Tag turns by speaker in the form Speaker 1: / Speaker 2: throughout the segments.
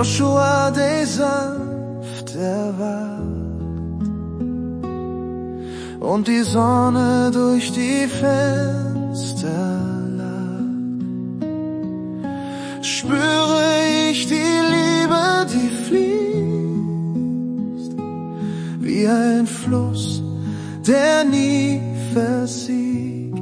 Speaker 1: Joshua, der sanft erwacht und die Sonne durch die Fenster lacht, spüre ich die Liebe, die fließt wie ein Fluss, der nie versiegt.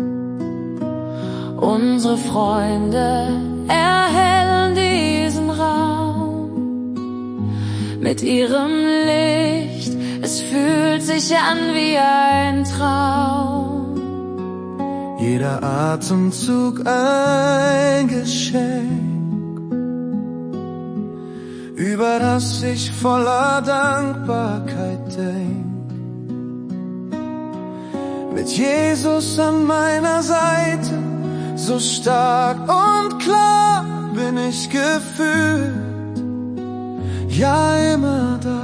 Speaker 2: Unsere Freunde erhellen diesen Raum mit ihrem Licht. Es fühlt sich an wie ein Traum.
Speaker 1: Jeder Atemzug ein Geschenk, über das ich voller Dankbarkeit denk. Mit Jesus an meiner Seite, so stark und klar bin ich gefühlt, ja immer da.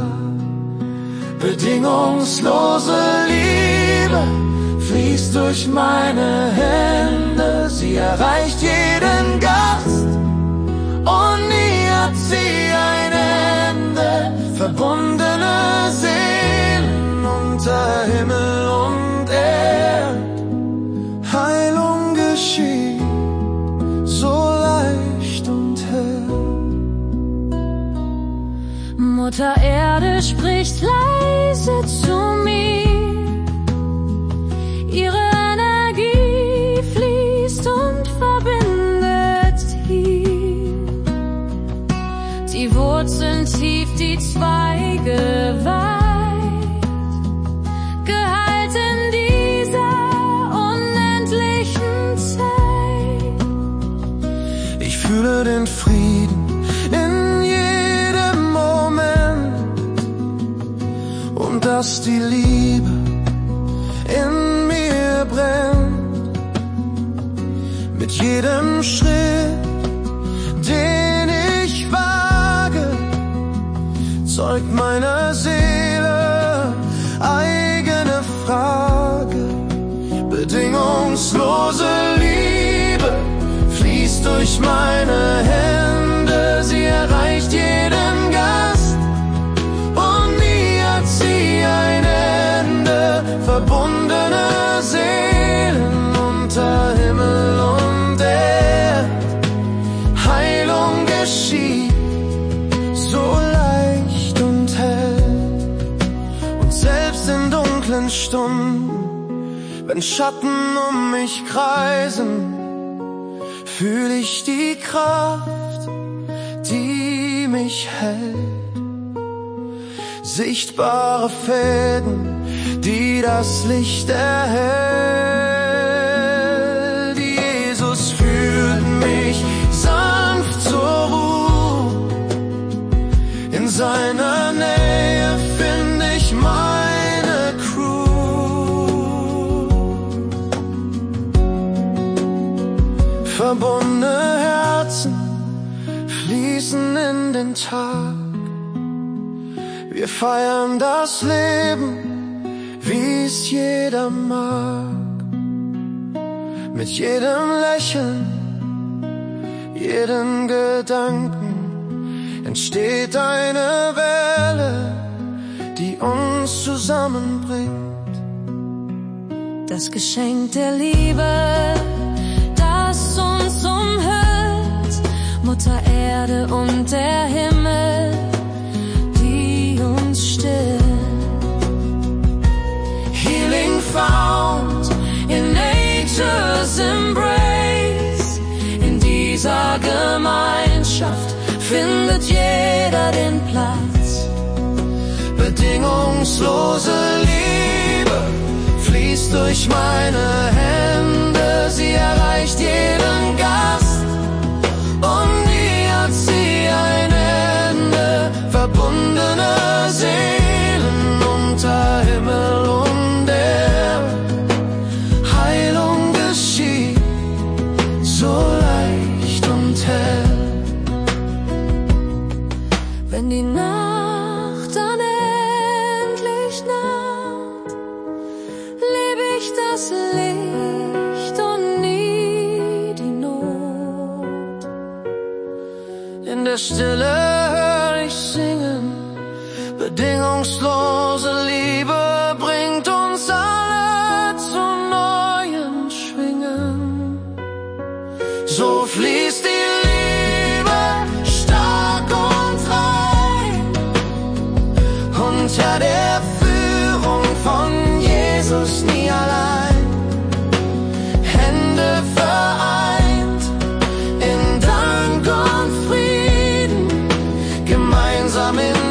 Speaker 1: Bedingungslose Liebe fließt durch meine Hände, sie erreicht jeden Gast und nie hat sie ein Ende. Verbundene Seelen unter Himmel und Erd, Heilung geschieht so leicht und hell.
Speaker 2: Mutter Erde spricht leise zu mir, ihre Energie fließt und verbindet hier. Die Wurzeln tief, die Zweige weit, geheilt in dieser unendlichen Zeit.
Speaker 1: Ich fühle den Frieden in jedem Moment und dass die Liebe in mir brennt. Mit jedem Schritt, den ich wage, zeugt meine Seele eigene Frage. Bedingungslose Liebe fließt durch meine Hände, sie erreicht jeden Gast und nie hat sie ein Ende. Verbundene Seelen unter Himmel und Erd, Heilung geschieht so leicht und hell. Und selbst in dunklen Stunden, wenn Schatten um mich kreisen, fühl ich die Kraft, die mich hält. Sichtbare Fäden, die das Licht erhält. Jesus führt mich sanft zur Ruhe. In seiner Nähe find ich meine Crew. Verbundene Herzen fließen in den Tag. Wir feiern das Leben, wie es jeder mag. Mit jedem Lächeln, jedem Gedanken entsteht eine Welle, die uns zusammenbringt.
Speaker 2: Das Geschenk der Liebe, das uns umhüllt, Mutter Erde und der Himmel, die uns stillt.
Speaker 1: Healing found in nature's embrace. In dieser Gemeinschaft findet jeder den Platz. Bedingungslose Liebe fließt durch meine Hände, sie erreicht jeden Gast und nie hat sie ein Ende. Verbundene Seelen unter Himmel und Erd, Heilung geschieht so leicht und hell.
Speaker 2: Wenn die Nacht dann endlich naht, lebe ich das Licht und nie die Not.
Speaker 1: In der Stille euch singen. Bedingungslose Liebe bringt uns alle zu neuen Schwingen. So fließt die Liebe stark und rein, unter der Führung von Jesus nie allein. Hände vereint in Dank und Frieden, gemeinsam in